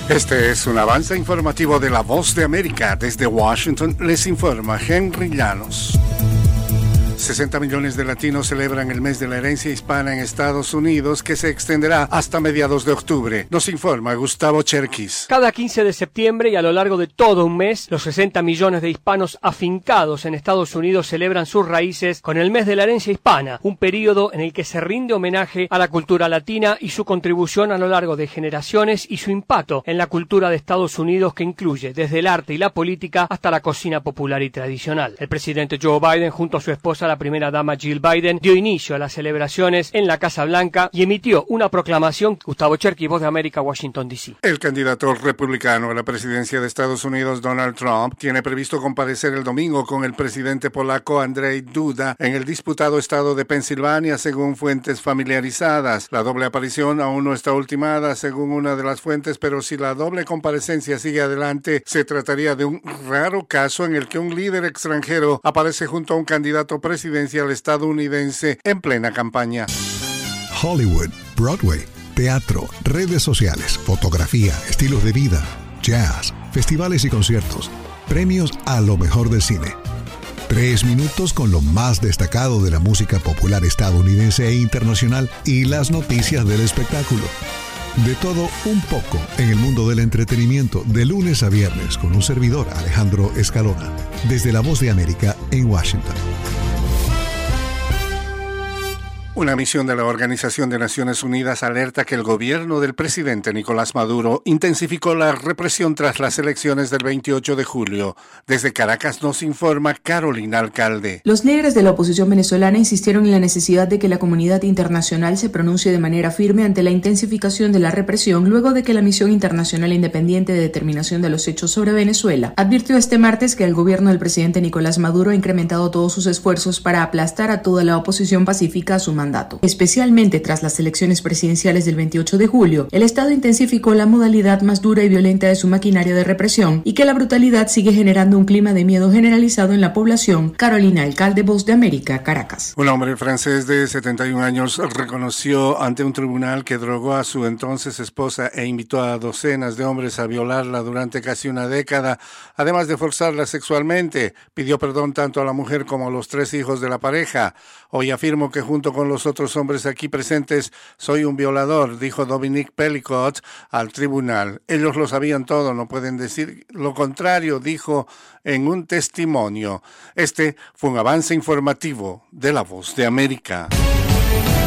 Este es un avance informativo de La Voz de América. Desde Washington les informa Henry Llanos. 60 millones de latinos celebran el mes de la herencia hispana en Estados Unidos, que se extenderá hasta mediados de octubre. Nos informa Gustavo Cherkis. Cada 15 de septiembre y a lo largo de todo un mes, los 60 millones de hispanos afincados en Estados Unidos celebran sus raíces con el mes de la herencia hispana, un periodo en el que se rinde homenaje a la cultura latina y su contribución a lo largo de generaciones y su impacto en la cultura de Estados Unidos, que incluye desde el arte y la política hasta la cocina popular y tradicional. El presidente Joe Biden, junto a su esposa, la primera dama Jill Biden, dio inicio a las celebraciones en la Casa Blanca y emitió una proclamación. Gustavo Cherkis, Voz de América, Washington, D.C. El candidato republicano a la presidencia de Estados Unidos, Donald Trump, tiene previsto comparecer el domingo con el presidente polaco Andrzej Duda en el disputado estado de Pensilvania, según fuentes familiarizadas. La doble aparición aún no está ultimada, según una de las fuentes, pero si la doble comparecencia sigue adelante, se trataría de un raro caso en el que un líder extranjero aparece junto a un candidato presidencial estadounidense en plena campaña. Hollywood, Broadway, teatro, redes sociales, fotografía, estilos de vida, jazz, festivales y conciertos, premios a lo mejor del cine. 3 minutos con lo más destacado de la música popular estadounidense e internacional y las noticias del espectáculo. De todo un poco en el mundo del entretenimiento, de lunes a viernes, con un servidor, Alejandro Escalona, desde La Voz de América en Washington. Una misión de la Organización de Naciones Unidas alerta que el gobierno del presidente Nicolás Maduro intensificó la represión tras las elecciones del 28 de julio. Desde Caracas nos informa Carolina Alcalde. Los líderes de la oposición venezolana insistieron en la necesidad de que la comunidad internacional se pronuncie de manera firme ante la intensificación de la represión, luego de que la Misión Internacional Independiente de Determinación de los Hechos sobre Venezuela advirtió este martes que el gobierno del presidente Nicolás Maduro ha incrementado todos sus esfuerzos para aplastar a toda la oposición pacífica a su mandato. Especialmente tras las elecciones presidenciales del 28 de julio, el Estado intensificó la modalidad más dura y violenta de su maquinaria de represión y que la brutalidad sigue generando un clima de miedo generalizado en la población. Carolina Alcalde, Voz de América, Caracas. Un hombre francés de 71 años reconoció ante un tribunal que drogó a su entonces esposa e invitó a docenas de hombres a violarla durante casi una década, además de forzarla sexualmente. Pidió perdón tanto a la mujer como a los 3 hijos de la pareja. Hoy afirmo que junto con los otros hombres aquí presentes soy un violador, dijo Dominique Pellicot al tribunal. Ellos lo sabían todo, no pueden decir lo contrario, dijo en un testimonio. Este fue un avance informativo de La Voz de América.